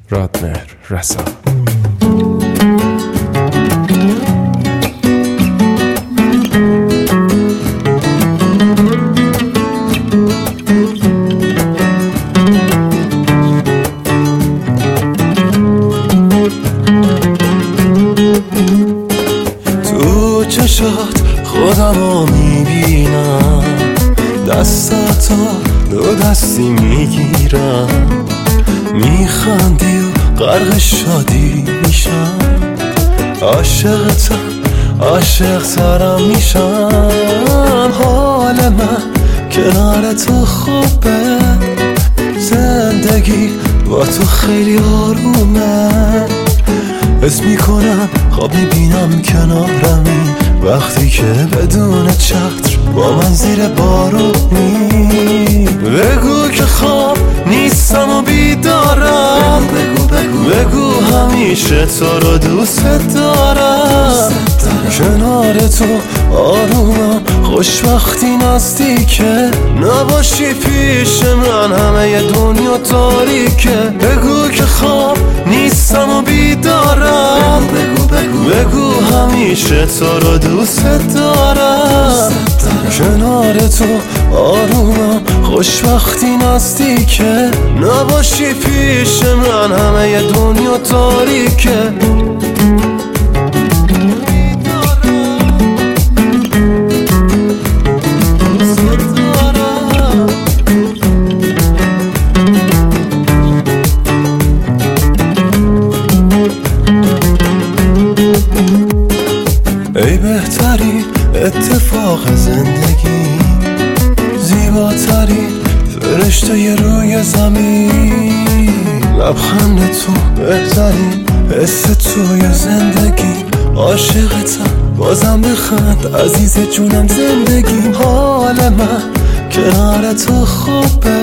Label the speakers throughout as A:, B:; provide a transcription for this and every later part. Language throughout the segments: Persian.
A: رادمهر رسا.
B: تو چشات خودمو میبینم، دستاتو دو دستی میگیرم، میخندی و غرق شادی میشم، عاشقتم عاشق ترم میشم. حال من کنار تو خوبه، زندگی با تو خیلی آرومه، حس میکنم خواب میبینم کنارمی، وقتی که بدون چتر با من زیر بارونی. بگو که خواب نیستم و بیدارم، بگو همیشه تو رو دوست دارم. کنار تو آرومم، خوشبختی نزدیکه، نباشی پیش من همه دنیا تاریکه. بگو که خواب نیستم و بیدارم، بگو همیشه تو رو دوست دارم. کنار تو آرومم، خوشبختی نزدیکه، نباشی پیش من همه دنیا تاریکه. ای بهترین اتفاق زندگی، زیباترین فرشته روی زمین، لبخند تو بهترین حس توی زندگی. عاشقتم بازم بخند عزیز جونم زندگی. حال من کنار تو خوبه،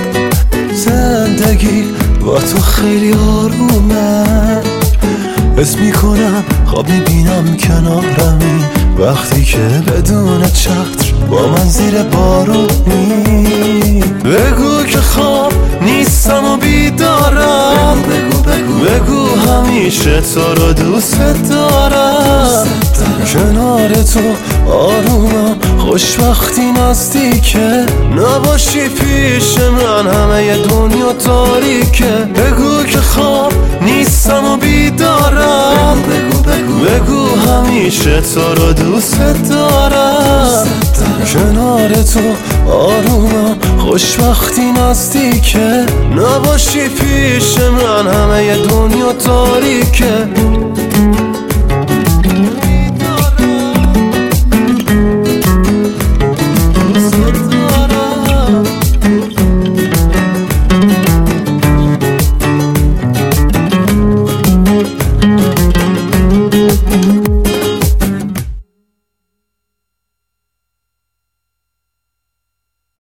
B: زندگی با تو خیلی آرومه، حس میکنم خواب میبینم کنارمی، وقتی که بدون چتر با من زیر بارونی. بگو که خواب نیستم و بیدارم، بگو همیشه تو رو دوست دارم. کنار تو آرومم، خوشبختی نزدیکه، نباشی پیش من همه دنیا تاریکه. بگو که خواب نیستم و بیدارم، بگو همیشه تو رو دوست دارم. کنار تو آرومم، خوشبختی نزدیکه، نباشی پیش من همه دنیا تاریکه.